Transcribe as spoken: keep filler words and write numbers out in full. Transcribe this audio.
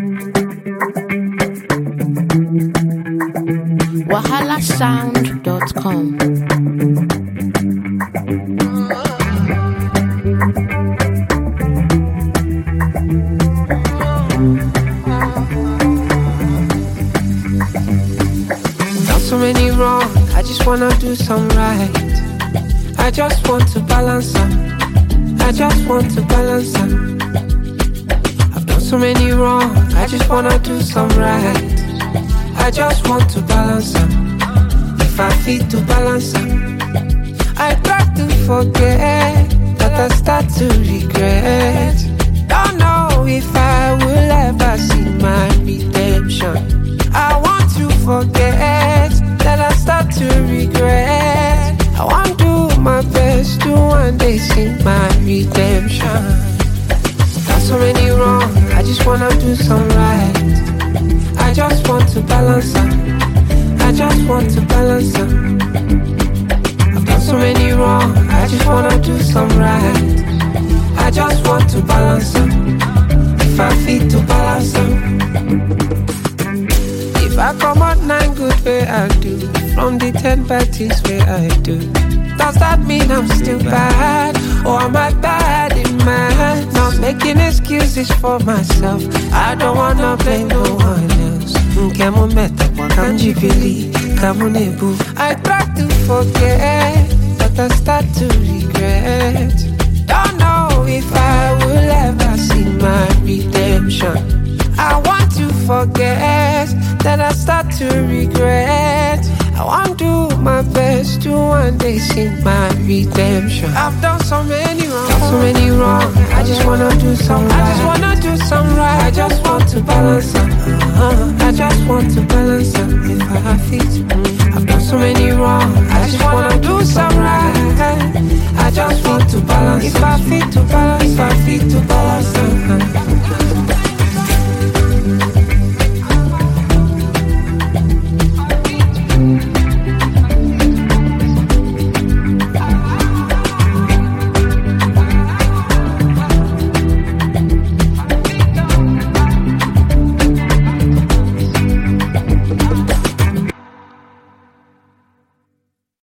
wahala sound dot com. Not so many wrong, I just wanna do some right. I just want to balance them. I just want to balance them. I've done so many wrong, I just wanna do some right. I just want to balance them. If I fit to balance them, I try to forget that I start to regret. Don't know if I will ever see my redemption. I want to forget that I start to regret. I want to do my best to one day see my redemption. Got so many wrong, I just wanna do some right. I just want to balance them. I just want to balance them. I've done so many wrong, I just wanna do some right. I just want to balance them. If I fit to balance them. If I come out nine good way I do, from the ten bad things way I do, does that mean I'm still bad? Or am I bad in mind? Not making excuses for myself, I don't wanna blame no one else. Nkemo meta kwa kanjibili, kamunebu. I try to forget, but I start to regret. Don't know if I will ever see my redemption. I want to forget that I start to regret. I want to do my best to one day see my redemption. I've done so many wrong, done so many wrong. I just wanna do some right. I just wanna do some right. I just want to balance them. Uh-huh. I just want to balance them. If I have feet, mm. I've done so many wrong. I just wanna do some right. I just want to balance. If I fit to balance, if I fit to balance.